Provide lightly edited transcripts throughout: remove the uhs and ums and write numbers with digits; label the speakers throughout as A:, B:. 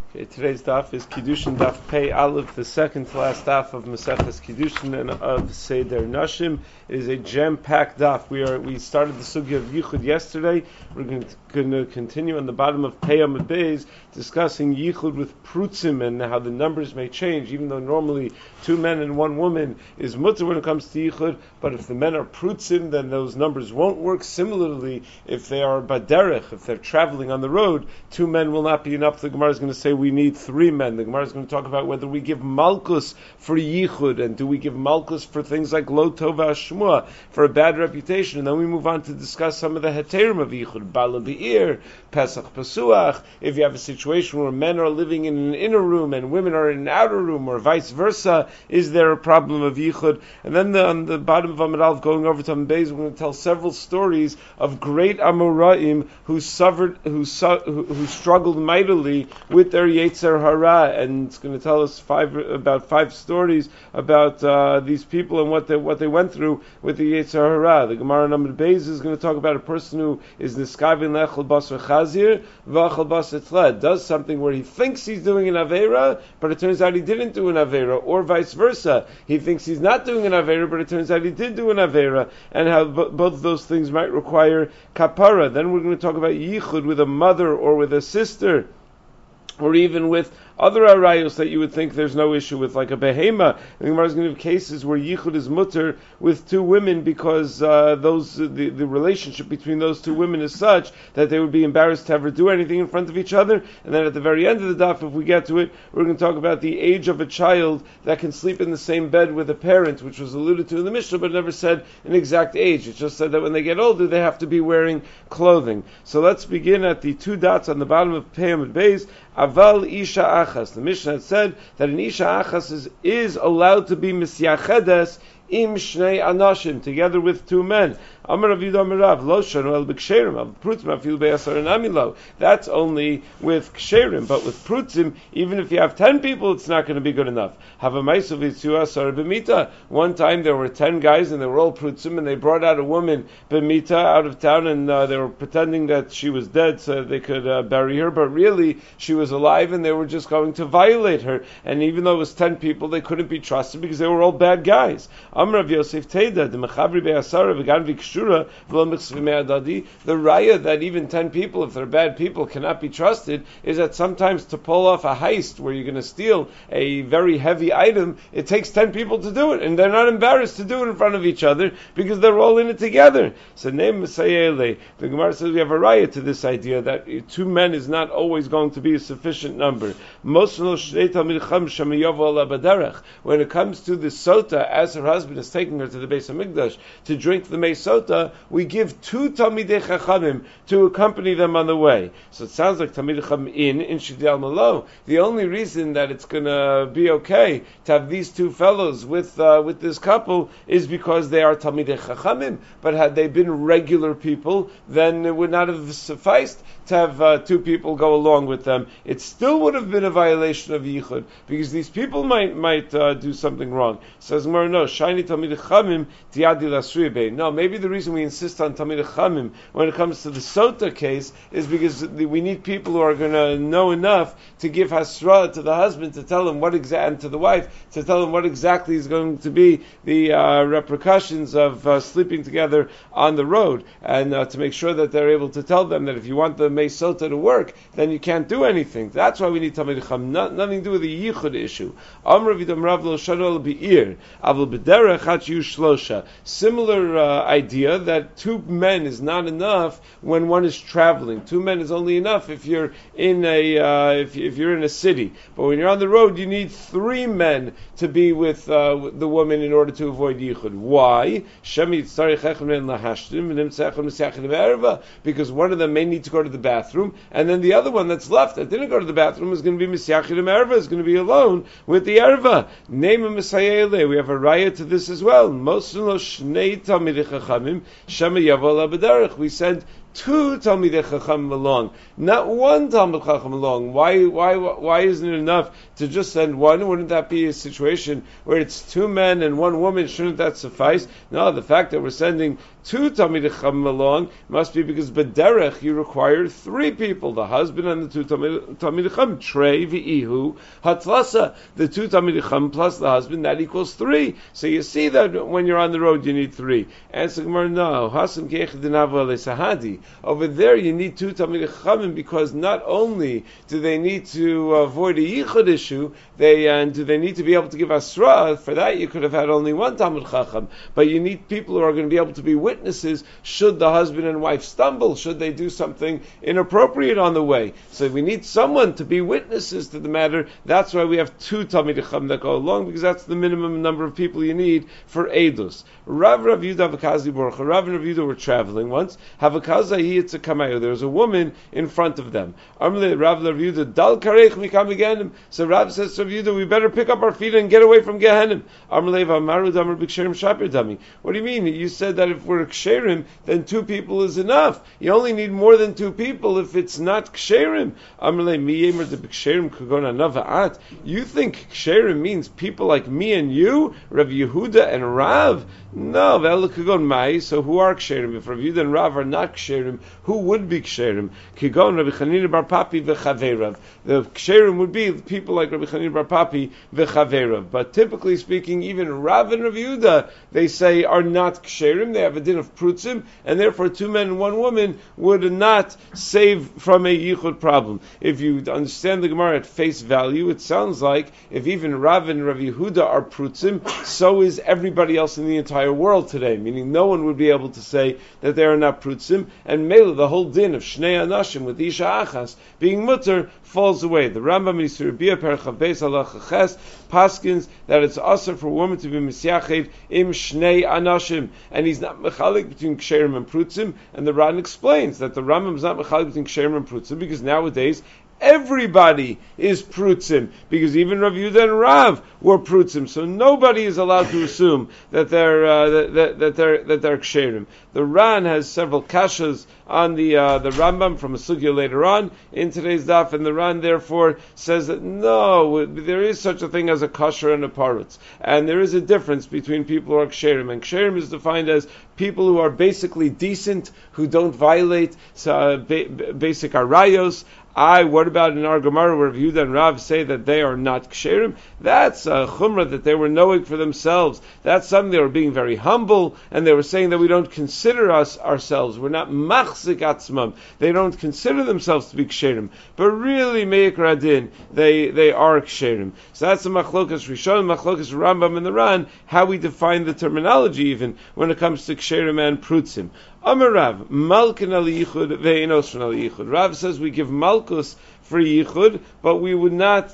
A: Okay, today's daf is Kiddushin Daf Pei Aleph, the second to last daf of Maseches Kiddushin and of Seder Nashim. It is a jam-packed daf. We started the sugya of Yichud yesterday. We're going to continue on the bottom of Pei Amud Beis, discussing Yichud with Prutzim and how the numbers may change, even though normally 2 men and 1 woman is mutter when it comes to Yichud, but if the men are Prutzim, then those numbers won't work. Similarly, if they are Baderech, if they're traveling on the road, 2 men will not be enough. The Gemara is going to say we need 3 men. The Gemara is going to talk about whether we give Malkus for Yichud, and do we give Malkus for things like Lo Tova Shmua, for a bad reputation, and then we move on to discuss some of the Heterim of Yichud, Bala Be'ir, Pesach Pesuach, if you have a situation where men are living in an inner room and women are in an outer room, or vice versa, is there a problem of Yichud? And then on the bottom of Amud Aleph, going over to Amud Beis, we're going to tell several stories of great Amoraim who struggled mightily with their Yetzer Hara, and it's going to tell us about 5 stories about these people and what they went through with the Yetzer Hara. The Gemara in Amud Beis is going to talk about a person who is niskavin lechol basar chazir v'achol basar tled, does something where he thinks he's doing an avera, but it turns out he didn't do an avera, or vice versa. He thinks he's not doing an avera, but it turns out he did do an avera, and how both of those things might require kapara. Then we're going to talk about yichud with a mother or with a sister, or even with other arayos that you would think there's no issue with, like a behema. The Gemara is going to have cases where yichud is mutter with 2 women because the relationship between those 2 women is such that they would be embarrassed to ever do anything in front of each other. And then at the very end of the daf, if we get to it, we're going to talk about the age of a child that can sleep in the same bed with a parent, which was alluded to in the Mishnah, but never said an exact age. It just said that when they get older, they have to be wearing clothing. So let's begin at the 2 dots on the bottom of Pei Amud Beis. Aval Isha Achas. The Mishnah had said that an Isha Achas is allowed to be Misyachedes im shnei anashim, together with 2 men. Amar Rav Yehuda Amar Rav, lo shanu el b'ksherim, al prutzim afil be'asar anamilo. That's only with ksherim, but with prutzim, even if you have 10 people, it's not going to be good enough. Havamaisu v'tzu asar b'mita. One time there were 10 guys, and they were all prutzim, and they brought out a woman b'mita out of town, and they were pretending that she was dead so they could bury her, but really she was alive, and they were just going to violate her. And even though it was 10 people, they couldn't be trusted because they were all bad guys. Amar Rav Yosef Teda, the mechavri be'asara v'gan v'kshura v'lo mitzvah me'adadi. The raya that even 10 people, if they're bad people, cannot be trusted is that sometimes to pull off a heist where you're going to steal a very heavy item, it takes 10 people to do it, and they're not embarrassed to do it in front of each other because they're all in it together. So Neim Mesayele, the Gemara says we have a raya to this idea that 2 men is not always going to be a sufficient number. When it comes to the sota, as her husband is taking her to the Beis Hamikdash to drink the mei sota, we give 2 Talmidei Chachamim to accompany them on the way. So it sounds like Talmidei Chacham in Shidei Malo. The only reason that it's going to be okay to have these 2 fellows with this couple is because they are Talmidei Chachamim. But had they been regular people, then it would not have sufficed to have 2 people go along with them. It still would have been a violation of Yichud, because these people might do something wrong. Says Gemara, no, Shiny Talmidei Chachamim Tiadi Lasribe. No, maybe the reason we insist on Talmidei Chachamim when it comes to the Sota case is because we need people who are going to know enough to give Hasra to the husband, to tell him and to the wife, to tell him what exactly is going to be the repercussions of sleeping together on the road, and to make sure that they're able to tell them that if you want the Mei Sota to work, then you can't do anything. That's why we need Talmidei Chachamim, nothing to do with the Yichud issue. Amar Rav Yehuda Amar Rav lo shanu el be'ir, avol b'derech hat yu shlosha. Similar idea that 2 men is not enough when one is traveling. 2 men is only enough if you're in if you're in a city. But when you're on the road, you need 3 men to be with the woman in order to avoid yichud. Why? Because one of them may need to go to the bathroom, and then the other one that's left that didn't go to the bathroom is going to be misyachid erva, is going to be alone with the erva. Name of Messiah. We have a raya to this as well. We send two Talmidei Chacham along, not one Talmid Chacham along. Why isn't it enough to just send one? Wouldn't that be a situation where it's two men and one woman? Shouldn't that suffice? No, the fact that we're sending two Talmidei Chacham along must be because B'derech you require three people, the husband and the two Talmidei Chacham, Trei v'ihu hatlasa, the two Talmidei Chacham plus the husband, that equals three. So you see that when you're on the road you need three. Answer Gemara, no. Hasam ke'echad dinava le'sahadi. Over there you need two Talmidei Chachamim because not only do they need to avoid a yichud issue, do they need to be able to give asra. For that you could have had only one Talmid Chacham, but you need people who are going to be able to be witnesses should the husband and wife stumble, should they do something inappropriate on the way. So we need someone to be witnesses to the matter. That's why we have two Talmidei Chacham that go along, because that's the minimum number of people you need for Eidos. Rav Yehuda Havakazi Baruch. Rav and Rav Yehuda were traveling once. Havakaza he it's a kamayo. There was a woman in front of them. Amle Rav Yehuda Dal Karech Mikam Gehenim. So Rav says to Rav Yehuda, we better pick up our feet and get away from Gehenim. Amle Vamaru Damar B'Ksherim Shapir Dami. What do you mean? You said that if we're Ksherim, then two people is enough. You only need more than two people if it's not Ksherim. Amle Miyemer de B'Ksherim Kugona Nava'at. You think Ksherim means people like me and you, Rav Yehuda and Rav? No, Velakagon Mai. So who are Ksherim? If Rav Yehuda and Rav are not Ksherim, who would be Ksherim? Kigon Rabbi Chanina Bar Papi v'Chaverav. The Ksherim would be people like Rabbi Chanina Bar Papi v'Chaverav. But typically speaking, even Rav and Rav Yehuda, they say, are not Ksherim. They have a din of Prutzim, and therefore two men and one woman would not save from a Yichud problem. If you understand the Gemara at face value, it sounds like if even Rav and Rav Yehuda are Prutzim, so is everybody else in the entire world today, meaning no one would be able to say that they are not Prutzim, and Mela, the whole din of Shnei Anashim with Isha Achas being mutter falls away. The Rambam in Surabia Perchav Beis Halacha Ches paskins that it's also for a woman to be Misyached im Shnei Anashim, and he's not mechalik between Ksherim and Prutzim, and the Ran explains that the Rambam is not mechalik between Ksherim and Prutzim because nowadays everybody is Prutzim, because even Rav Yehuda and Rav were Prutzim, so nobody is allowed to assume that they're Ksherim. The Ran has several kashas on the Rambam from a sugya later on in today's daf, and the Ran therefore says that no, there is such a thing as a kasher and a parutz, and there is a difference between people who are Ksherim, and Ksherim is defined as people who are basically decent, who don't violate basic arayos. What about in our Gemara where Yehuda and Rav say that they are not ksherim? That's a chumrah that they were knowing for themselves. That's something they were being very humble, and they were saying that we don't consider ourselves. We're not machzik atzmam. They don't consider themselves to be ksherim, but really meikar adin they are ksherim. So that's the machlokas Rishon, machlokas Rambam and the Ran, how we define the terminology even when it comes to ksherim and prutzim. Amar Rav, Malkin al Yichud ve'enos al Yichud. Rav says we give Malkus for Yichud, but we would not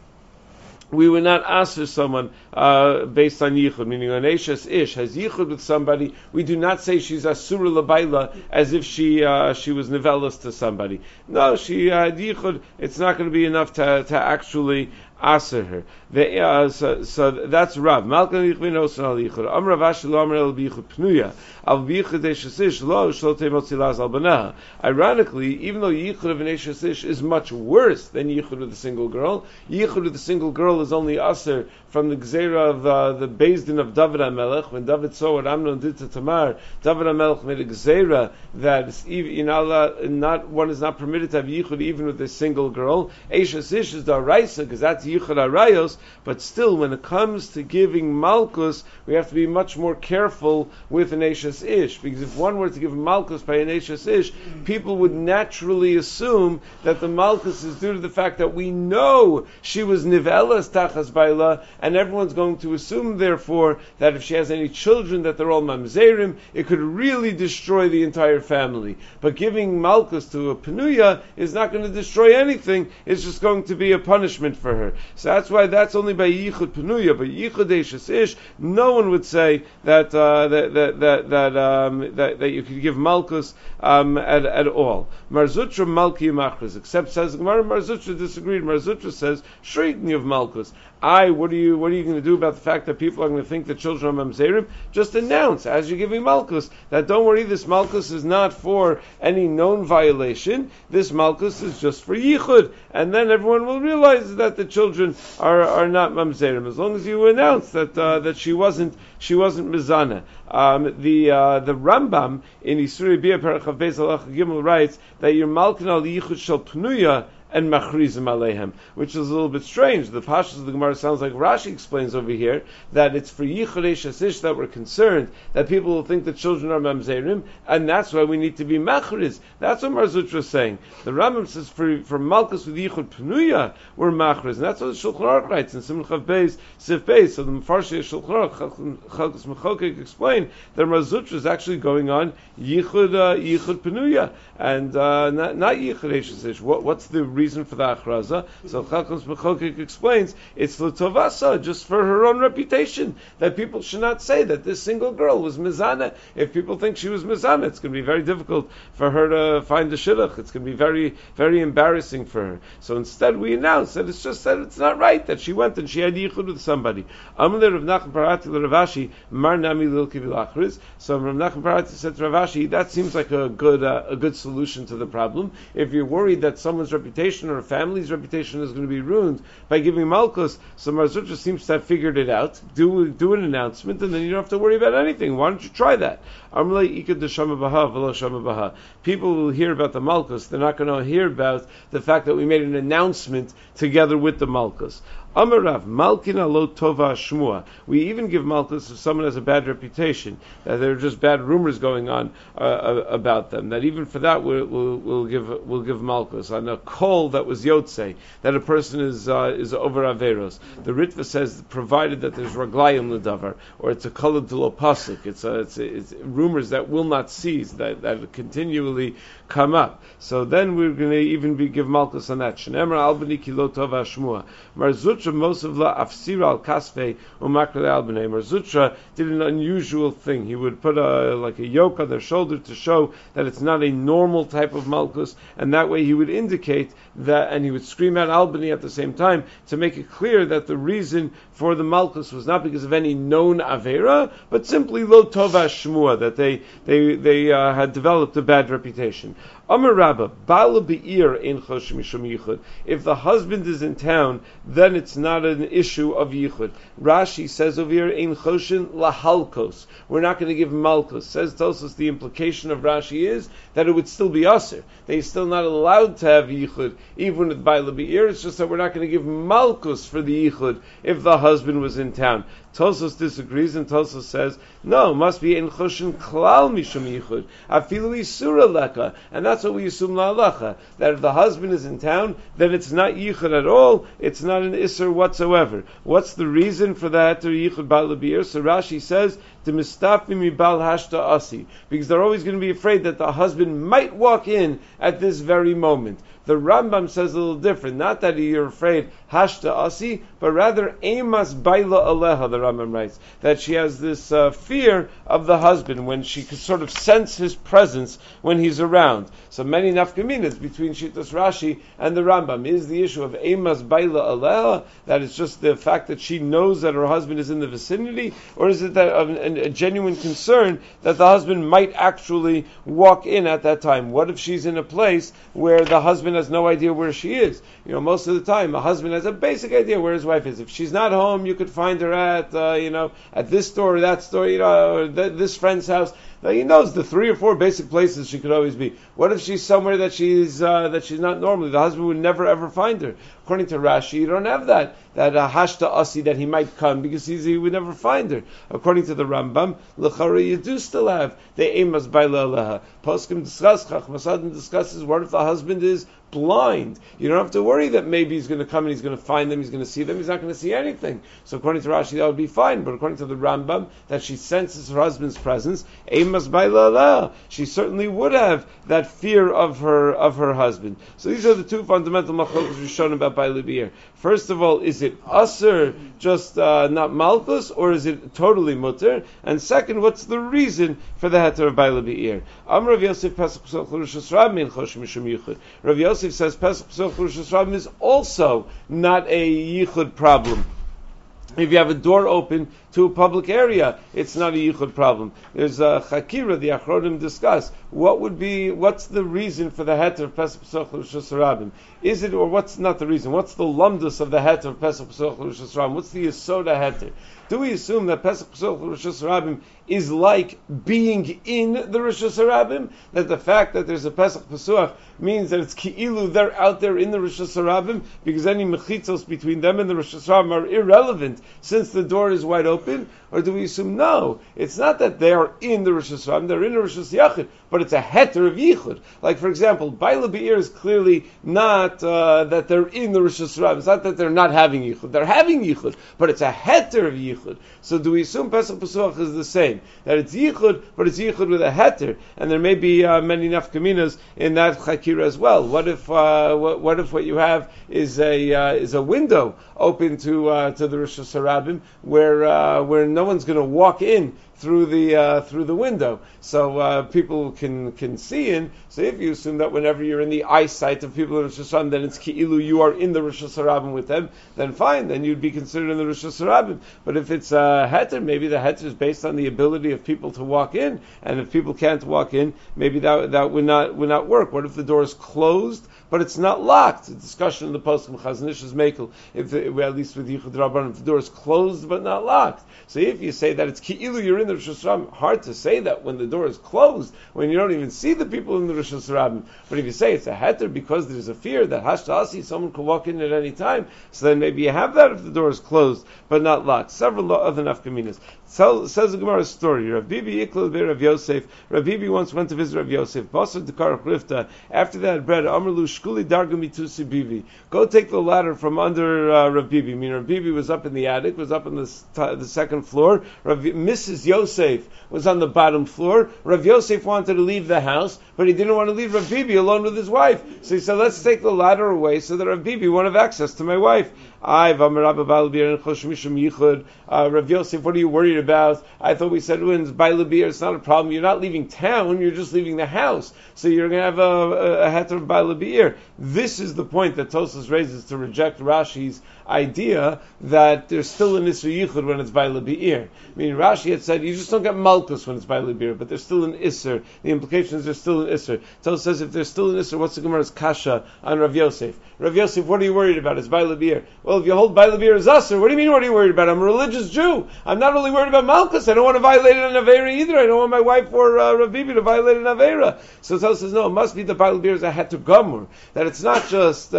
A: answer someone based on Yichud, meaning an Eshes Ish has Yichud with somebody. We do not say she's Asura Labaila as if she was Nivelis to somebody. No, she had Yichud. It's not going to be enough to actually aser her. So that's Rav. Malkan Yichud ve'enos al Yichud. Amar Rav Ashi lo amar el b'Yichud pnuya. Ironically, even though Yichud of an Eshes Ish is much worse than Yichud with a single girl, Yichud with a single girl is only aser from the Gzeira of the Beis Din of David HaMelech. When David saw what Amnon did to Tamar, David HaMelech made a Gzeira that one is not permitted to have Yichud even with a single girl. Eshes Ish is the Araisa, because that's Yichud Arayos, but still, when it comes to giving Malkus, we have to be much more careful with an Eshes Ish, because if one were to give Malkus by an Eshes Ish, people would naturally assume that the Malkus is due to the fact that we know she was Nivelas Tachas Baila, and everyone's going to assume, therefore, that if she has any children, that they're all Mamzerim, it could really destroy the entire family. But giving Malkus to a Penuya is not going to destroy anything, it's just going to be a punishment for her. So that's why that's only by yichud penuya, but yichud eishes ish. No one would say that that you could give malchus at all. Marzutra malki machris, except says Gemara, Marzutra disagreed. Marzutra says sure you can give malchus. What are you going to do about the fact that people are going to think that children are mamzerim? Just announce as you're giving malchus that don't worry, this malchus is not for any known violation. This malchus is just for yichud, and then everyone will realize that the children are not mamzerim. As long as you announce that she wasn't mizana. The Rambam in Isuri Bia Parachav Beis Halacha Gimel writes that you're malkin al yichud shel pnuya and machrizim aleihem, which is a little bit strange. The pashas of the Gemara sounds like Rashi explains over here that it's for yichud eishes ish that we're concerned that people will think that children are mamzerim, and that's why we need to be machriz. That's what Marzutra is saying. The Rambam says for malchus with yichud pnuya we're machriz, and that's what the Shulchan Aruch writes in Simon Chav Beis Sif Beis. So the Mefarshei Shulchan Aruch Chalkus Mechokek explain that Marzutra is actually going on yichud pnuya and not yichud eishes ish. What's the reason for the achraza? So Chalkus Mechokek explains it's l'tovasa, just for her own reputation, that people should not say that this single girl was mizana. If people think she was mizana, it's going to be very difficult for her to find the shidduch. It's going to be very, very embarrassing for her. So instead we announce that it's just that it's not right that she went and she had yichud with somebody. Amalei Rav Nachman Parati l'Ravashi Mar Nami Lilki V'Lachriz. So Rav Nachman Parati said to Ravashi, that seems like a good solution to the problem. If you're worried that someone's reputation or a family's reputation is going to be ruined by giving malchus, so Marzutra seems to have figured it out. Do an announcement, and then you don't have to worry about anything. Why don't you try that? People will hear about the malchus. They're not going to hear about the fact that we made an announcement together with the malchus. Amarav Malkina lo tova shmua. We even give malchus if someone has a bad reputation, that there are just bad rumors going on about them. That even for that we'll give malchus on a kol that was yotze, that a person is over averos. The Ritva says provided that there's raglayim ledavar, or it's a kol d'lo pasuk. It's rumors that will not cease, that continually come up. So then we're going to even give malchus on that. Shneimar albani ki lo tova shmua. Marzutra Mosavla Afsira al Kaspe Umakle Albane. Marzutra did an unusual thing. He would put a yoke on their shoulder to show that it's not a normal type of malchus, and that way he would indicate that, and he would scream out Albany at the same time to make it clear that the reason for the malchus was not because of any known avera, but simply lo tova shmua, that they had developed a bad reputation. Amar Rabba, Bala Be'ir in Chosh Mishum Yichud. If the husband is in town, then it's not an issue of Yichud. Rashi says over here, in Choshin Lahalkos. We're not going to give Malchus. Says Tosfos, the implication of Rashi is that it would still be Aser. They're still not allowed to have Yichud, even with Bala Be'ir. It's just that we're not going to give Malchus for the Yichud if the husband was in town. Tosfos disagrees, and Tosfos says, no, it must be in Choshin Klal Mishum Yichud. Afilu Isura Leka. And that's what we assume la'alacha, that if the husband is in town, then it's not yichud at all, it's not an isser whatsoever. What's the reason for that to yichud bal l'bir? So Rashi says, to mistafi mi bal hashta asi, because they're always going to be afraid that the husband might walk in at this very moment. The Rambam says a little different, not that you're afraid hashta asi, but rather emas baila aleha, the Rambam writes, that she has this fear of the husband when she could sort of sense his presence when he's around. So many nafkaminas between Shittas Rashi and the Rambam. Is the issue of emas baila aleha, that it's just the fact that she knows that her husband is in the vicinity, or is it that a genuine concern that the husband might actually walk in at that time? What if she's in a place where the husband has no idea where she is? Most of the time a husband has a basic idea where his wife is. If she's not home, you could find her at at this store or that store, or this friend's house. Now he knows the 3 or 4 basic places she could always be. What if she's somewhere that she's not normally? The husband would never ever find her. According to Rashi, you don't have that hashta asi, that he might come because he would never find her. According to the Rambam, l'chara, you do still have the emas baila aleha. Poskim discuss, Chachmas Adam discusses, what if the husband is blind? You don't have to worry that maybe he's going to come and he's going to find them, he's going to see them, he's not going to see anything. So according to Rashi, that would be fine. But according to the Rambam, that she senses her husband's presence, imas baila, she certainly would have that fear of her husband. So these are the two fundamental machlokas Rishonim about baila be'ir. First of all, is it aser, just not malchus, or is it totally mutter? And second, what's the reason for the heter of baila be'ir? Rav Yosef Pesach Pesach L'Rishus Rabim in Chosh Mishum Yichud. Rav Yosef says Pesach Pesach L'Rishus Rabim is also not a yichud problem. If you have a door open to a public area, it's not a yichud problem. There's a chakira, the Achronim discuss. What's the reason for the heter of Pesach Pesach L'Rishus Rabim? Is it, or what's not the reason? What's the lumdus of the heter of Pesach Pesach L'Rishus Rabim? What's the yisoda heter? Do we assume that Pesach Pesach L'Rishus Rabim is like being in the Rishus Harabim? That the fact that there's a Pesach Pesach means that it's ki'ilu, they're out there in the Rishus Harabim, because any mechitzos between them and the Rishus Harabim are irrelevant since the door is wide open? Or do we assume, no, it's not that they are in the Rishus Harabim, they're in the Rishus Yachid, but it's a heter of yichud. Like, for example, Baila Be'ir is clearly not that they're in the Rishus Harabim. It's not that they're not having yichud. They're having yichud, but it's a heter of yichud. So do we assume Pesach Pesach is the same? That it's yichud, but it's yichud with a heter, and there may be many nafkaminas in that chakira as well. What if what you have is a window open to the Rishus Harabim where no one's going to walk in through the window, so people can see in. So if you assume that whenever you're in the eyesight of people in Rosh Hashanah, then it's ki'ilu, you are in the Rosh Hashanah with them, then fine, then you'd be considered in the Rosh Hashanah. But if it's heter, maybe the heter is based on the ability of people to walk in, and if people can't walk in, maybe that would not work. What if the door is closed but it's not locked? A discussion in the post of Chazon Ish's Mekel, at least with Yichud Rabban, if the door is closed but not locked. So if you say that it's ki'ilu, you're in the Rosh Hashanah, hard to say that when the door is closed, when you don't even see the people in the Rosh Hashanah. But if you say it's a heter because there's a fear that hashtasi, someone could walk in at any time, so then maybe you have that if the door is closed but not locked. Several other nafkaminas. Says the Gemara story. Rav Bibi Iklal be Rav Yosef. Rav Bibi once went to visit Rav Yosef. Basar Dekarach Rifta. After they had bread, Amrlu Shkuli Darga Mitusi Bibi. Go take the ladder from under Rav Bibi. I mean, Rav Bibi was up in the attic, was up on the second floor. Mrs. Yosef was on the bottom floor. Rav Yosef wanted to leave the house, but he didn't want to leave Rav Bibi alone with his wife. So he said, let's take the ladder away so that Rav Bibi won't have access to my wife. Rav Yosef, what are you worried about? I thought we said when it's Baila Be'ir, it's not a problem. You're not leaving town, you're just leaving the house. So you're going to have a heter of Baila Be'ir. This is the point that Tosfos raises to reject Rashi's idea that there's still an Isser Yichud when it's Baila Be'ir. I mean, Rashi had said you just don't get Malkus when it's Baila Be'ir, but there's still an Isser. The implication is there's still an Isser. Tosfos says if there's still an Isser, what's the Gemara's kasha on Rav Yosef? Rav Yosef, what are you worried about? It's Baila Be'ir. Well, if you hold Baila Be'ir as Asr, what do you mean what are you worried about? I'm a religious Jew. I'm not only worried about Malkus, I don't want to violate an Aveira either. I don't want my wife or Rav Bibi to violate an Aveira. So Tosfos says, no, it must be the Baila Be'ir is a heter gamur. That it's not just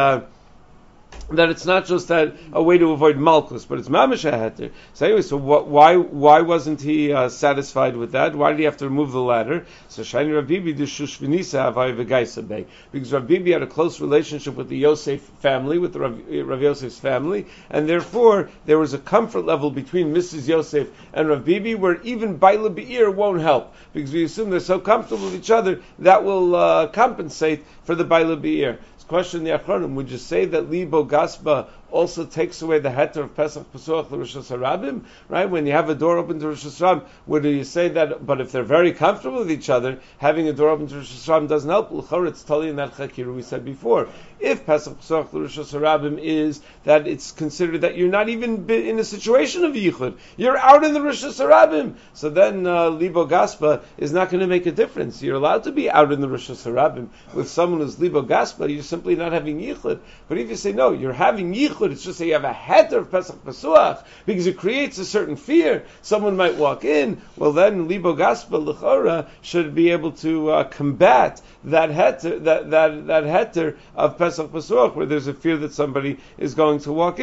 A: a way to avoid malchus, but it's mamish heter. So anyway, so why wasn't he satisfied with that? Why did he have to remove the ladder? So Shani Rav Bibi d'shushvinisa havai v'gaisa bei, because Rav Bibi had a close relationship with the Yosef family, with the Rav Yosef's family, and therefore there was a comfort level between Mrs. Yosef and Rav Bibi where even Baila Be'ir won't help, because we assume they're so comfortable with each other that will compensate for the Baila Be'ir. Question the Achronim, would you say that Libo Gaspa also takes away the heter of Pesach Pesach L'Rishus Harabim? Right? When you have a door open to Rishus Harabim, would you say that, but if they're very comfortable with each other, having a door open to Rishus Harabim doesn't help? L'chor, it's totally in that chakir we said before. If Pesach Pesach L'Rishus Harabim is that it's considered that you're not even in a situation of yichud, you're out in the Rishus Harabim, so then Libo Gaspa is not going to make a difference. You're allowed to be out in the Rishus Harabim with someone who's Libo Gaspa, you're simply not having yichud. But if you say, no, you're having yichud, it's just that you have a heter of Pesach Pesuach, because it creates a certain fear. Someone might walk in, well then Libo Gaspa L'chora should be able to combat that heter, that heter of Pesach Pesuach, where there's a fear that somebody is going to walk in.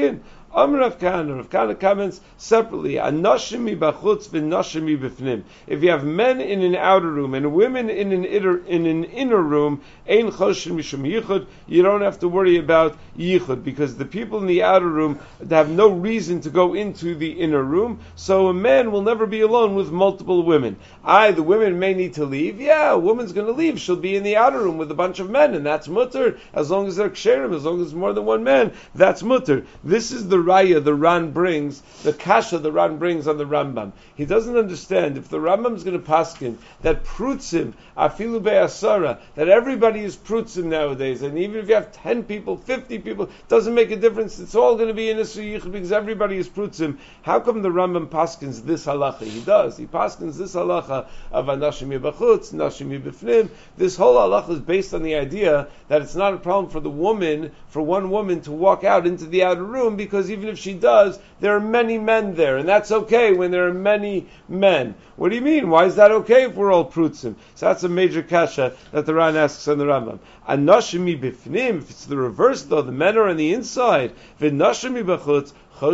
A: Rav Kahana comments separately. Anoshim mibachutz v'noshim mibifnim. If you have men in an outer room and women in an inner room, ein choshen mishum yichud. You don't have to worry about yichud because the people in the outer room have no reason to go into the inner room. So a man will never be alone with multiple women. The women may need to leave. Yeah, a woman's going to leave. She'll be in the outer room with a bunch of men, and that's mutter as long as they're ksherim, as long as there's more than one man. That's mutter. This is the raya the Ran brings, the kasha the Ran brings on the Rambam. He doesn't understand if the Rambam is going to paskin that prutzim afilu be'asara, that everybody is prutzim nowadays, and even if you have 10 people, 50 people, doesn't make a difference. It's all going to be in Isur Yichud because everybody is prutzim. How come the Rambam paskins this halacha? He does. He paskins this halacha of anashim yibachutz, nashim yibifnim. This whole halacha is based on the idea that it's not a problem for the woman, for one woman to walk out into the outer room because even if she does, there are many men there, and that's okay when there are many men. What do you mean? Why is that okay if we're all prutzim? So that's a major kasha that the Ran asks on the Rambam. Anashim bifnim. If it's the reverse though, the men are on the inside. V'nashim bachutz.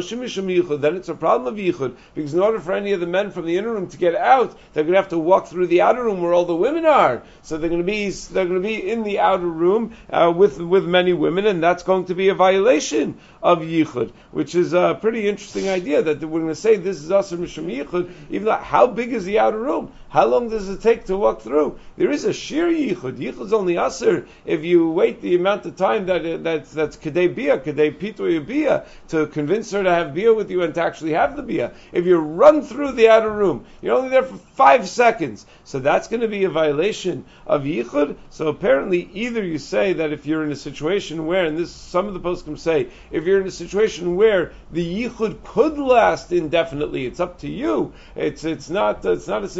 A: Then it's a problem of yichud because in order for any of the men from the inner room to get out, they're going to have to walk through the outer room where all the women are. So they're going to be in the outer room with many women, and that's going to be a violation of yichud, which is a pretty interesting idea that we're going to say this is asur mishum yichud. Even though, how big is the outer room? How long does it take to walk through? There is a sheer yichud. Yichud's only asur if you wait the amount of time that's kedei bia, kedei pitoy bia, to convince her to have bia with you and to actually have the bia. If you run through the outer room, you're only there for 5 seconds. So that's going to be a violation of yichud. So apparently either you say that if you're in a situation where, and this some of the poskim say, if you're in a situation where the yichud could last indefinitely, it's up to you. It's not a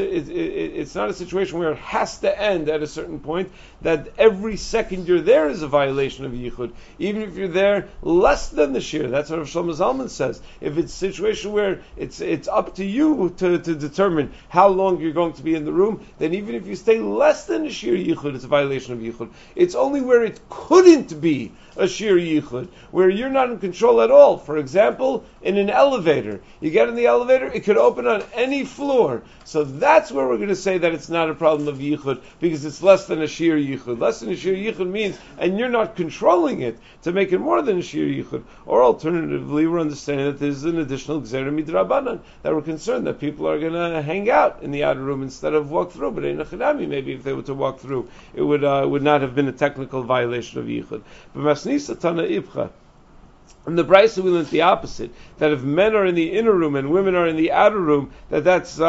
A: situation where it has to end at a certain point, that every second you're there is a violation of yichud. Even if you're there less than the shir, that's what Rav Shlomo Zalman says. If it's a situation where it's up to you to determine how long you're going to be in the room, then even if you stay less than a shir yichud, it's a violation of yichud. It's only where it couldn't be a shir yichud, where you're not in control at all. For example, in an elevator. You get in the elevator, it could open on any floor. So that's where we're going to say that it's not a problem of yichud, because it's less than a shir yichud. Less than a shir yichud means, and you're not controlling it to make it more than a shir yichud. Or alternatively, we're understanding that there's an additional gzera midrabanan, that we're concerned that people are going to hang out in the outer room instead of walk through. But in a chidami, maybe if they were to walk through, it would not have been a technical violation of yichud. But masnisa tana ibcha. And the Brisa we learned the opposite, that if men are in the inner room and women are in the outer room, if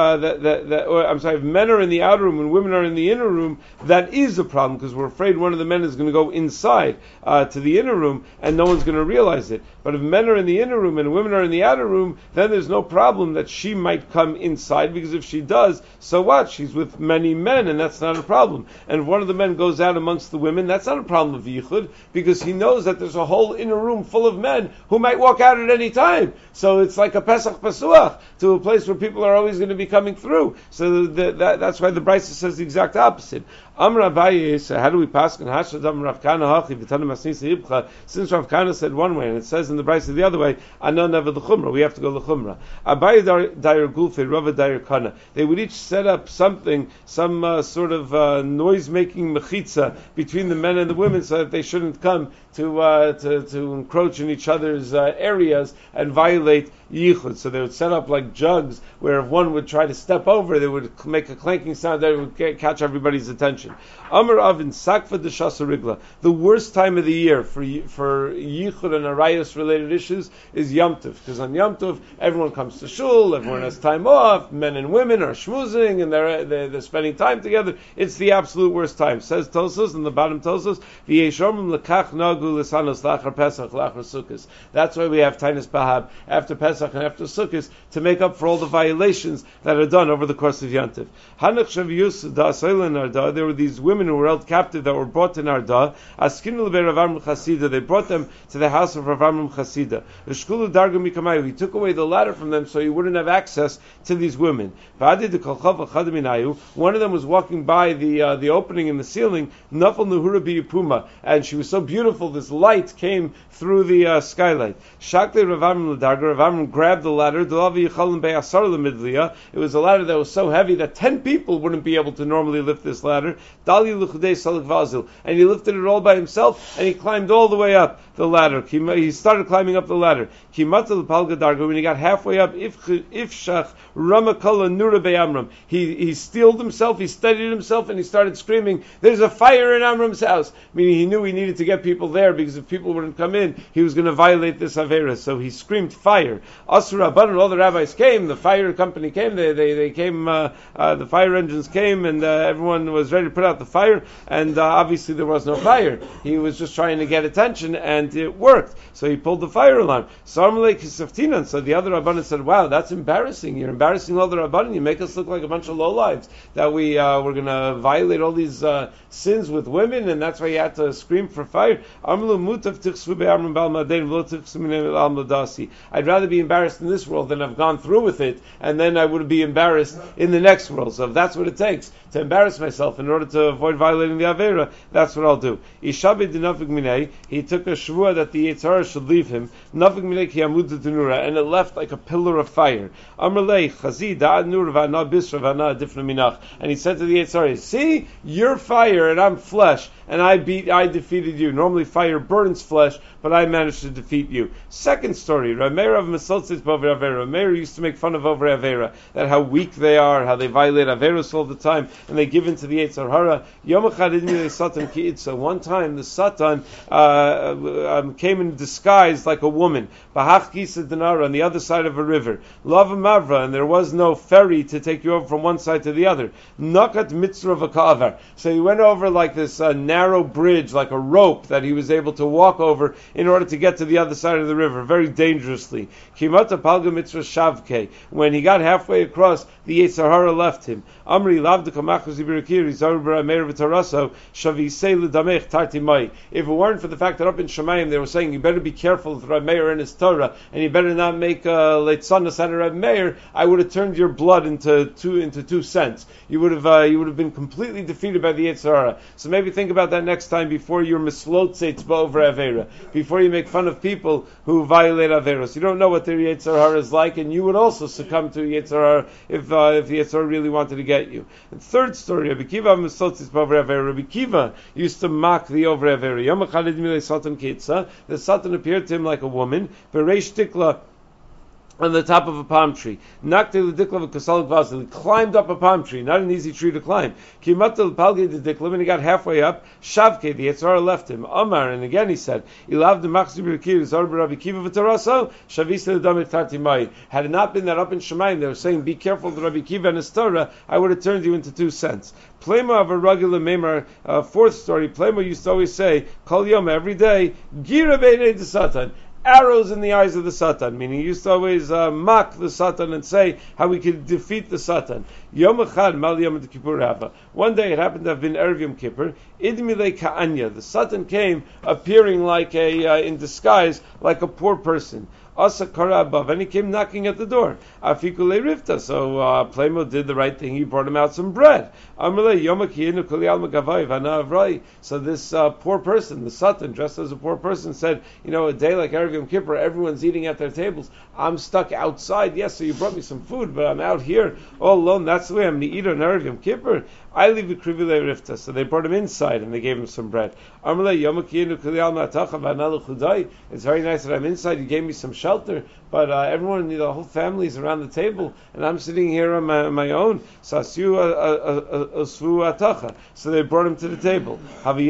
A: men are in the outer room and women are in the inner room, that is a problem, because we're afraid one of the men is going to go inside to the inner room and no one's going to realize it. But if men are in the inner room and women are in the outer room, then there's no problem that she might come inside, because if she does, so what? She's with many men, and that's not a problem. And if one of the men goes out amongst the women, that's not a problem of yichud, because he knows that there's a whole inner room full of men who might walk out at any time. So it's like a Pesach Pasuach, to a place where people are always going to be coming through. So that's why the Brisa says the exact opposite. Amr Abaye, so how do we pass? Since Rav Kahana said one way, and it says in the Brisa the other way, Anon never the Chumrah, we have to go the Chumrah. Abaye Dair Gulfe, Rava Dair Kana. They would each set up something, some sort of noise-making mechitza between the men and the women, so that they shouldn't come to encroach in each other's areas and violate yichud. So they would set up like jugs, where if one would try to step over, they would make a clanking sound that would catch everybody's attention. Amar Avin Sakfa de Shasarigla. The worst time of the year for yichud and arayos related issues is Yom Tov, because on Yom Tov everyone comes to shul, everyone has time off, men and women are schmoozing and they're spending time together. It's the absolute worst time. Says Tosfos, and the bottom Tosfos, V'yeshomim lekach nagu l'sanos lachar Pesach lachar Sukkos. That's why we have Tainis Bahab after Pesach and after Sukkos, to make up for all the violations that are done over the course of Yom Tov. Hanach Shav Yus Da Soilen Arda. There were these women who were held captive that were brought in Arda. Askinu leBei Rav Amram Chasida. They brought them to the house of Rav Amram Chasida. Shkulu darga mikamayu. He took away the ladder from them so he wouldn't have access to these women. One of them was walking by the opening in the ceiling. Nafal nuhura biyipuma, and she was so beautiful. This light came through the skylight. Shakle Rav Amram ledarga. Rav Amram grabbed the ladder. It was a ladder that was so heavy that 10 people wouldn't be able to normally lift this ladder. And he lifted it all by himself, and he climbed all the way up the ladder. He started climbing up the ladder. When he got halfway up, Ifshach Ramakala Nura Amram. He steeled himself, he steadied himself, and he started screaming, "There's a fire in Amram's house!" Meaning he knew he needed to get people there, because if people wouldn't come in, he was going to violate this Avera. So he screamed fire. Asur Rabban, all the rabbis came, the fire company came, they came, the fire engines came, and everyone was ready to put out the fire, and obviously there was no fire. He was just trying to get attention, and it worked. So he pulled the fire alarm. So the other Rabbanan said, "Wow, that's embarrassing. You're embarrassing all the Rabbanan. You make us look like a bunch of lowlives, that we're going to violate all these sins with women, and that's why you had to scream for fire." I'd rather be embarrassed in this world than have gone through with it, and then I would be embarrassed in the next world. So if that's what it takes to embarrass myself in order to avoid violating the Avera, that's what I'll do. He took a shvua that the Yetzer Hara should leave him, and it left like a pillar of fire. And he said to the Yetzer Hara, "See, you're fire and I'm flesh, and I defeated you. Normally fire burns flesh, but I managed to defeat you." Second story, Rameir of Mesoltzis Bover Avera. Rameir used to make fun of Over Avera, that how weak they are, how they violate Averos all the time, and they give in to the Yetzer Hara. So one time the Satan came in disguise like a woman, Bahach Gisa Denara, on the other side of a river, Lava Mavra, and there was no ferry to take you over from one side to the other. Nakat Mitzra V'Ka'avar. So he went over like this narrow bridge, like a rope that he was able to walk over in order to get to the other side of the river, very dangerously. Kimata Palga Mitzra Shavke. When he got halfway across, the Yetzer Hara left him. Amri Lavdaka Machuz Ibirakiri Zarubra Meir V'Taraso Shavisei L'Damech Tarti Mai. If it weren't for the fact that up in Shemayim they were saying you better be careful with Rav Meir and his Torah, and you better not make Leitzanas out of Rav Meir, I would have turned your blood into 2 cents. You would have been completely defeated by the Yetzer Hara. So maybe think about that next time before you're mislotzeitz over Avera, before you make fun of people who violate Averos. You don't know what their Yetzer Hara is like, and you would also succumb to Yetzer Hara if the Yetzer Hara really wanted to get you. And third story, Rabbi Kiva mislotzeitz over Avera. Rabbi Kiva used to mock the over Avera. Yom echad idmilei Satan kitza. The Satan appeared to him like a woman. Bereish tikla, on the top of a palm tree. He climbed up a palm tree, not an easy tree to climb. When he got halfway up, Shavke, the Yetzer Hara left him. Omar, and again he said, had it not been that up in Shemayim they were saying, be careful of Rabbi Kiva and his Torah, I would have turned you into 2 cents. Plema of a regular memar, fourth story, Plema used to always say, Kol Yom, every day, Gira Beinei de Satan, arrows in the eyes of the Satan, meaning he used to always mock the Satan and say how we could defeat the Satan. Yom Echad Mal Yom Kippur Hava. One day it happened to have been Erev Yom Kippur. Idmilei Ka'anya. The Satan came appearing like in disguise like a poor person. Asa Kara above, and he came knocking at the door. Afikule Rifta. So Plemo did the right thing. He brought him out some bread. So this poor person, the Satan, dressed as a poor person, said, a day like Erev Yom Kippur, everyone's eating at their tables. I'm stuck outside. Yes, so you brought me some food, but I'm out here all alone. That's the way I'm going to eat on Erev Yom Kippur. I leave the Krivile Rifta. So they brought him inside and they gave him some bread. It's very nice that I'm inside. You gave me some shelter, but everyone, the whole family is around the table, and I'm sitting here on my own. So they brought him to the table.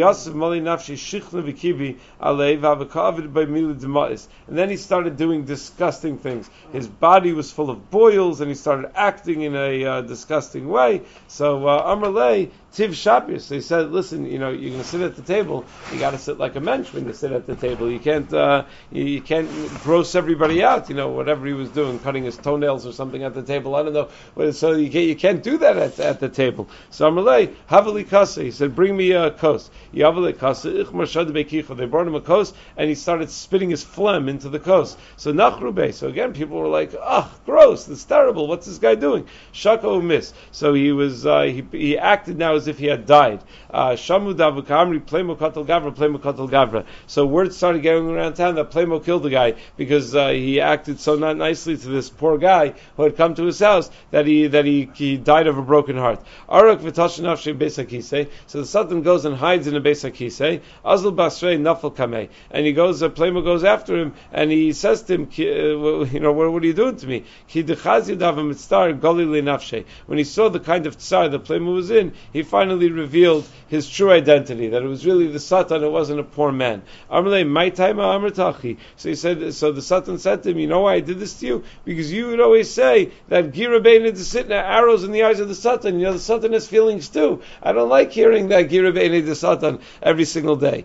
A: And then he started doing disgusting things. His body was full of boils, and he started acting in a disgusting way. So Amrlei Tiv Shabbos. They said, listen, you're going to sit at the table. You got to sit like a mensch when you sit at the table. You can't you can't gross everybody out. Whatever he was doing, cutting his toenails or something at the table. I don't know. So you can't do that at the table. So Amrlei Havali Kasa. He said, bring me a kos. Yavale Kasa Ichmar Shad Bekicha. They brought him a kos, and he started spitting his phlegm into the kos. So Nachrube. So again, people were like, gross. This is terrible. What's this guy doing? Shako miss. So he was he acted now as if he had died. Shamu Davukamri Plemo Katal Gavra. So word started going around town that Plemo killed the guy because he acted so not nicely to this poor guy who had come to his house that he died of a broken heart. Arak v'tashenafshe besakise. So the Satan goes and hides in a besakise. Azul basrei nafal kamei. And he goes. Plemo goes after him and he says to him, what are you doing to me? Ki dechazi davam mitzar galile nafshe. When he saw the kind of tsar that Plemo was in, he finally revealed his true identity, that it was really the Satan, it wasn't a poor man. Amalei, my time amrtachi. So he said, so the Satan said to him, you know why I did this to you? Because you would always say that Gira Beina to sit arrows in the eyes of the Satan. The Satan has feelings too. I don't like hearing that Gira Beina to Satan every single day.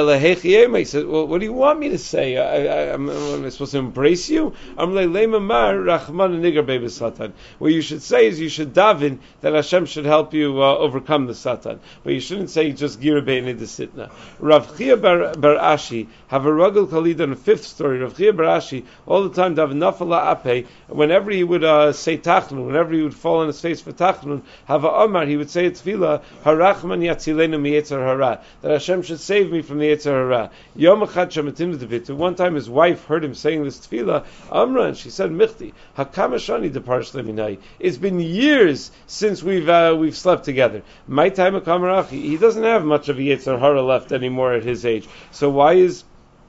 A: He said, well, what do you want me to say? Am I supposed to embrace you? Amalei, lema mar rachman nigar bebe Satan. What you should say is you should daven that Hashem should help you overcome the Satan. But you shouldn't say just Gira Be'enei Desitna. Rav Chia bar Ashi have a ruggle kalid on the fifth story. Rav Chia bar Ashi all the time daven nafala ape. Whenever he would say tachnun, whenever he would fall on his face for tachnun, have a omar, he would say a tefillah harachman yatzilenu miyetzer hara, that Hashem should save me from the yetzer hara. Yom echad shamatim devitu. One time his wife heard him saying this tefillah. Amra, and she said, Michti hakamashani deparsh leminai. It's been years since we've slept together. My time of Kamarachi, he doesn't have much of a Yetzer Hara left anymore at his age. So why is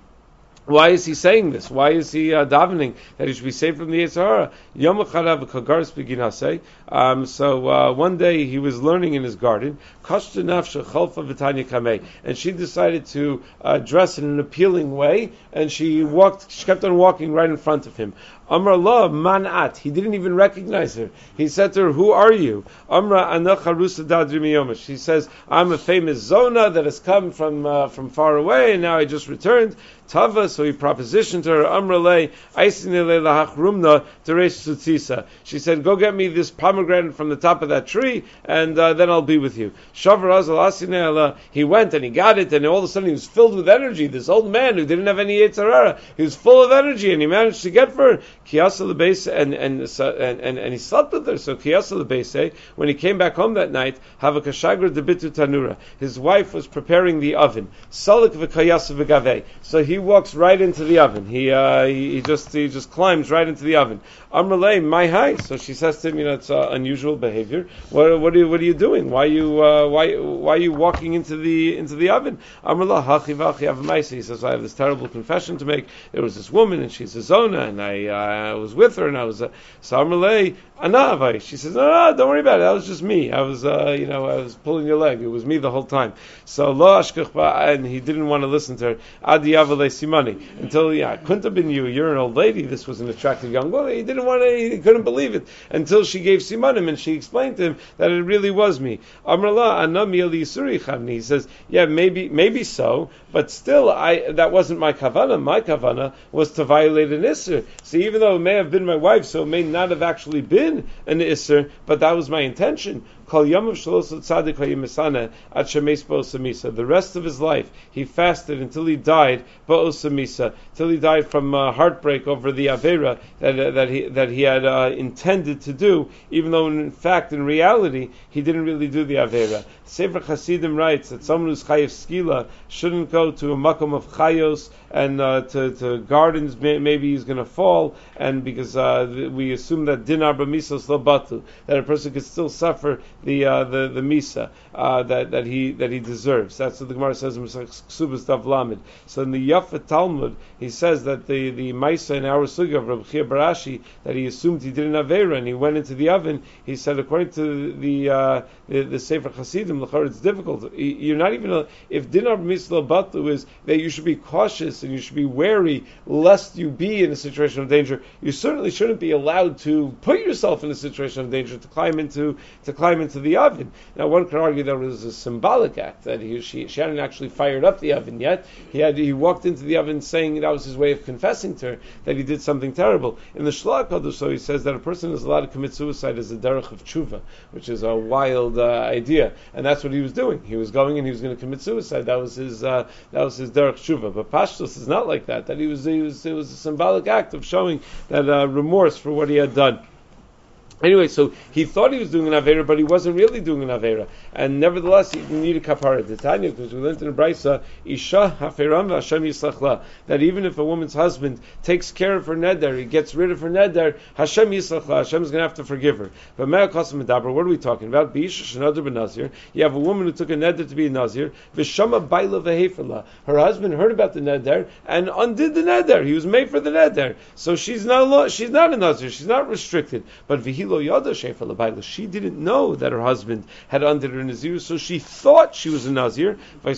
A: he saying this? Why is he davening that he should be saved from the Yetzer Hara? Yom echad kagaris beginasei. So one day he was learning in his garden, Kashta nafsha chalfa v'tanya kamei, and she decided to dress in an appealing way, and she kept on walking right in front of him. Amra la manat. He didn't even recognize her. He said to her, "Who are you?" Amra anacha rusa dadri miyomish. She says, "I'm a famous zona that has come from far away, and now I just returned." Tava. So he propositioned to her, Amra le aisinele lahach rumna teresh sutzisa. She said, "Go get me this pomegranate from the top of that tree, and then I'll be with you." Shavar azal asinele. He went and he got it, and all of a sudden he was filled with energy. This old man who didn't have any yetzer hara, he was full of energy, and he managed to get for her. Kiyasa lebase, and he slept with her. So kiyasa lebase, when he came back home that night, havakashagra debitu tanura. His wife was preparing the oven. Salik v'kayasa v'gavei. So he walks right into the oven. He just climbs right into the oven. Amrulay, my high. So she says to him, it's unusual behavior. What are you doing? Why are you walking into the oven? Amrullah hachi vachi avamaisi. He says, I have this terrible confession to make. There was this woman, and she's a zona, and I was with her, and I was so Amrulay anavai. She says, no, don't worry about it. That was just me. I was I was pulling your leg. It was me the whole time. So lo ashkach, and he didn't want to listen to her. Adi avale simani, until it couldn't have been you. You're an old lady. This was an attractive young woman. He couldn't believe it until she gave simanim, and she explained to him that it really was me. Amrullah anam yeli yisuri chavni. He says, yeah, maybe so, but still, that wasn't my kavana. My kavana was to violate an isser. So even though it may have been my wife, so it may not have actually been an isser, but that was my intention. The rest of his life, he fasted until he died, till he died from heartbreak over the avera that he had intended to do, even though in reality he didn't really do the avera. Sefer Chasidim writes that someone who's chayiv skila shouldn't go to a makom of chayos and to gardens. Maybe he's going to fall, and because we assume that din arba misos lo batu, that a person could still suffer the misa that he deserves. That's what the Gemara says in Ksubas Dav Lamed. So in the Yafa Talmud, he says that the Maisa in our sugya of Rabbi Chia bar Ashi, that he assumed he did an avera and he went into the oven. He said, according to the Sefer Chasidim, it's difficult. You're not even if dinar b'misla batu is that you should be cautious nervous and you should be wary lest you be in a situation of danger, you certainly shouldn't be allowed to put yourself in a situation of danger to climb into the oven. Now, one could argue that it was a symbolic act, that she hadn't actually fired up the oven yet. He walked into the oven saying that was his way of confessing to her that he did something terrible. In the Shloach Kodesh, so he says that a person is allowed to commit suicide as a derech of tshuva, which is a wild idea, and that's what he was doing. He was going and he was going to commit suicide. That was his derech tshuva. But Pashtus is not like that. That it was a symbolic act of showing that remorse for what he had done. Anyway, so he thought he was doing an Aveira, but he wasn't really doing an Aveira. And nevertheless, he needed kapara. Titania, because we learned in the Brisa, Isha haferam v'Hashem yislachla, that even if a woman's husband takes care of her neder, he gets rid of her neder, Hashem yislachla, Hashem is going to have to forgive her. But Me'ah Kosim Medaber, what are we talking about? B'isha shenadar b'nazir. You have a woman who took a neder to be a nazir, v'shama baila v'heferla. Her husband heard about the neder and undid the neder. He was made for the neder. So she's not a nazir, she's not restricted. But v'hilo yada shefer l'bayla. She didn't know that her husband had undid her nazir, so she thought she was a nazir. And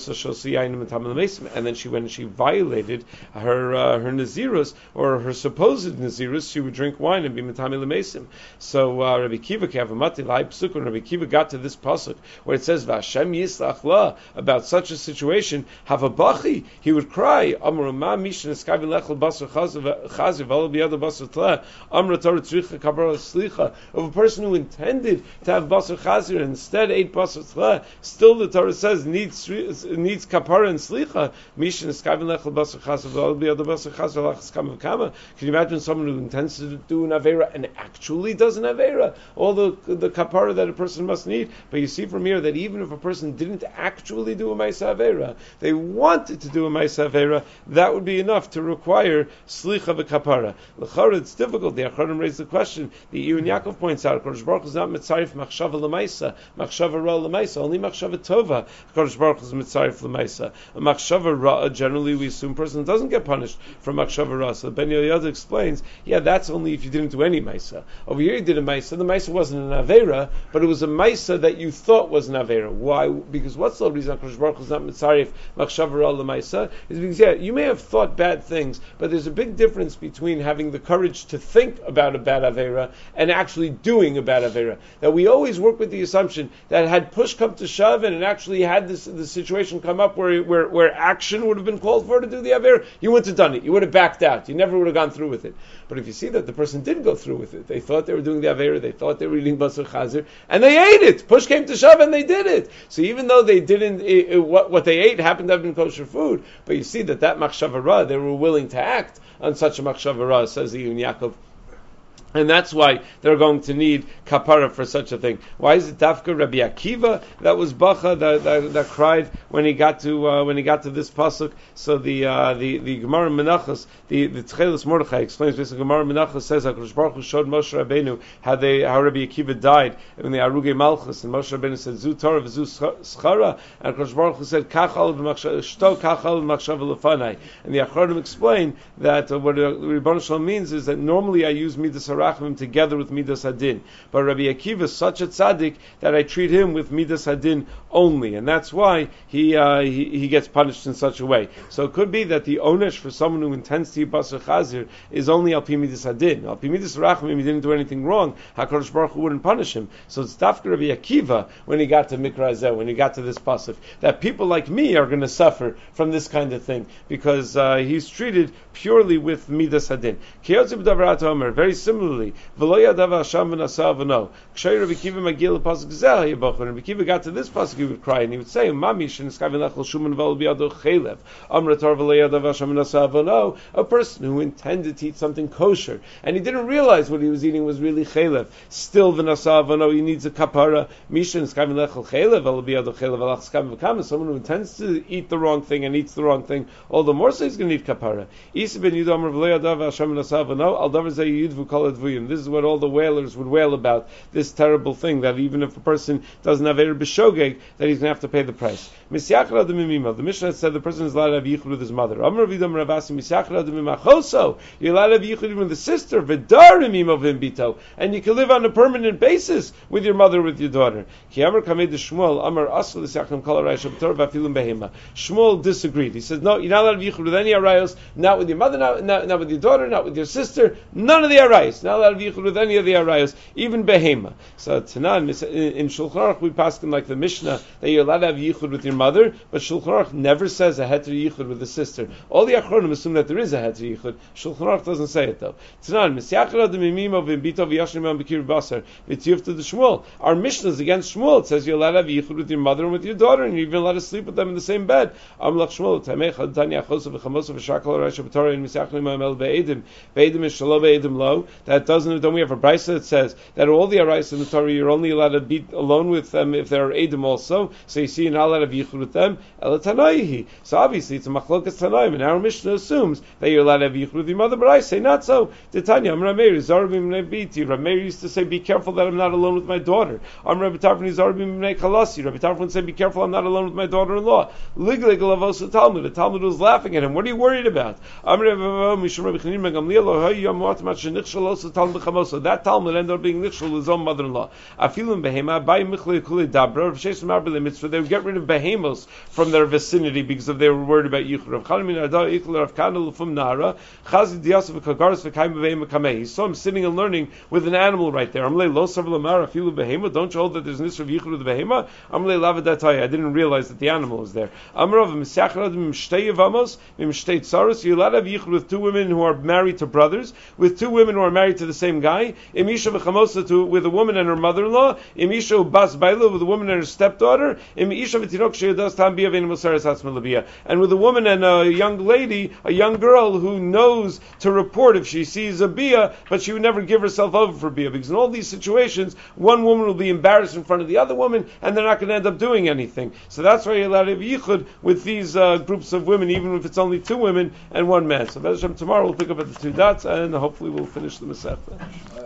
A: then she went and she violated her nazirus, or her supposed nazirus. She would drink wine and be matami l'mesim. So Rabbi Kiva kavamati lai psuk, when Rabbi Kiva got to this pasuk where it says v'Hashem yislach la, about such a situation, havabachi, he would cry, Amar ma mishin eskavi lechel basar chaziv v'alo biyad basar tleh, Amar Torah tzricha kabara slicha, of a person who intended to have basar chazir and instead ate basar tleh. Still, the Torah says needs kapara and slicha. Mishin eskavin lechel basar chazir v'al b'yad basar chazir lachas kama v'kama. Can you imagine someone who intends to do an avera and actually does an avera? All the kapara that a person must need. But you see from here that even if a person didn't actually do a ma'aseh avera, they wanted to do a ma'aseh avera, that would be enough to require slicha v'kapara. L'chara, it's difficult. The Acharonim raised the question. The Iyun Yaakov points out, Kodesh Baruch Hu is not mitzarif machshava l'maisa, machshava ra l'maisa, only machshava tova. Kodesh Baruch Hu is mitzarif l'maisa. A machshava ra, generally we assume a person doesn't get punished for machshava ra. So Ben Yoyada explains, that's only if you didn't do any maisa. Over here you did a maisa. The maisa wasn't an avera, but it was a maisa that you thought was an avera. Why? Because what's the reason Kodesh Baruch Hu is not mitzarif machshava ra l'maisa? Is because you may have thought bad things, but there's a big difference between having the courage to think about a bad avera and actually doing a bad avera. That we always work with the assumption that had push come to shove and actually had the situation come up where action would have been called for to do the avera, you wouldn't have done it. You would have backed out. You never would have gone through with it. But if you see that the person did go through with it, they thought they were doing the avera, they thought they were eating basar chazir, and they ate it. Push came to shove and they did it. So even though they didn't, what they ate happened to have been kosher food, but you see that machshava ra, they were willing to act on such a machshava ra, says the Iyun Yaakov. And that's why they're going to need kapara for such a thing. Why is it Dafka Rabbi Akiva that was bacha that cried when he got to this pasuk? So the Gemara Menachos, the Tchelis Mordechai explains this. The Gemara Menachos says HaKadosh Baruch Hu showed Moshe Rabbeinu how Rabbi Akiva died in the Aruge Malchus, and Moshe Rabbeinu said Zu Torah v'Zu Schara, and HaKadosh Baruch Hu said Kachal v'Shto Kachal v'Machshava Lefanai. And the Acharonim explain that what Rebbeinu Shalom means is that normally I use Midas Harachim together with Midas Hadin, but Rabbi Akiva is such a tzaddik that I treat him with Midas Hadin only, and that's why he gets punished in such a way. So it could be that the onesh for someone who intends to eat basar chazir is only al pi Midas Hadin. Al pi Midas Harachim, if he didn't do anything wrong, HaKadosh Baruch Hu wouldn't punish him. So it's Dafka Rabbi Akiva when he got to Mikra Zeh, when he got to this pasuk, that people like me are going to suffer from this kind of thing because he's treated purely with Midas Hadin. Very similarly, when Rabbi Kiva got to this pasuk, he would cry and he would say, a person who intended to eat something kosher and he didn't realize what he was eating was really chelev. Still, he needs a kapara. Someone who intends to eat the wrong thing and eats the wrong thing, all the more so he's going to need kapara. Vuyim. This is what all the wailers would wail about, this terrible thing, that even if a person doesn't have Erev B'Shogeg, that he's going to have to pay the price. Misyachra de mimima. The Mishnah said the person is allowed to have yichud with his mother. Amar Vidam Ravasi Misyachra de mimachoso. You're allowed to have yichud even with the sister. V'dar mimima v'imbito. And you can live on a permanent basis with your mother, with your daughter. Ki Amar Kamed de Shmuel. Amar Asl Yisachim Kol Arayos Shabbator V'Afilim Behema. Shmuel disagreed. He says, no, you're not allowed to have yichud with any arayos. Not with your mother, not with your daughter, not with your sister. None of the arayos. Not allowed to have yichud with any of the arayos, even behema. So Tanan in Shulchan Aruch we pass him like the Mishnah that you're allowed to have yichud with your mother, but Shulchan Aruch never says a heter yichud with the sister. All the Achronim assume that there is a heter yichud. Shulchan Aruch doesn't say it though. Tanan misyachra de mimimo v'imbito v'yashnim b'kir basar v'tiyufta de Shmuel. Our Mishnah is against Shmuel. It says you're allowed to have yichud with your mother and with your daughter, and you're even allowed to sleep with them in the same bed. Amlach Shmuel tamecha tanya chosav v'chamosav v'shakol araysh b'torah and misyachlim ma'amel be'edim be'edim is shalom be'edim lo. That doesn't. Don't we have a brisa that says that all the arayos in the Torah you're only allowed to be alone with them if there are edim also. So you see, you're not allowed to have yichud with them. So obviously it's a machlokas tanaim, and our Mishnah assumes that you're allowed to have yichud with your mother, but I say not so. Tanya, Rameir used to say, be careful that I'm not alone with my daughter. Rabbi Tarfon would say, be careful I'm not alone with my daughter-in-law. The Talmud was laughing at him. What are you worried about? That Talmud ended up being nichshel his own mother-in-law. They would get rid of behemos from their vicinity because they were worried about yichud. He saw him sitting and learning with an animal right there. Don't you hold that there's an issue of yichud with the behema? I didn't realize that the animal was there. You're allowed to have yichud with two women who are married to brothers, with two women who are married to the same guy, with a woman and her mother-in-law, with a woman and her stepdaughter, and with a woman and a young lady, a young girl who knows to report if she sees a bia, but she would never give herself over for bia, because in all these situations, one woman will be embarrassed in front of the other woman, and they're not going to end up doing anything. So that's why you're allowed to have yichud with these groups of women, even if it's only two women and one man. So tomorrow we'll pick up at the two dots, and hopefully we'll finish the Masechta.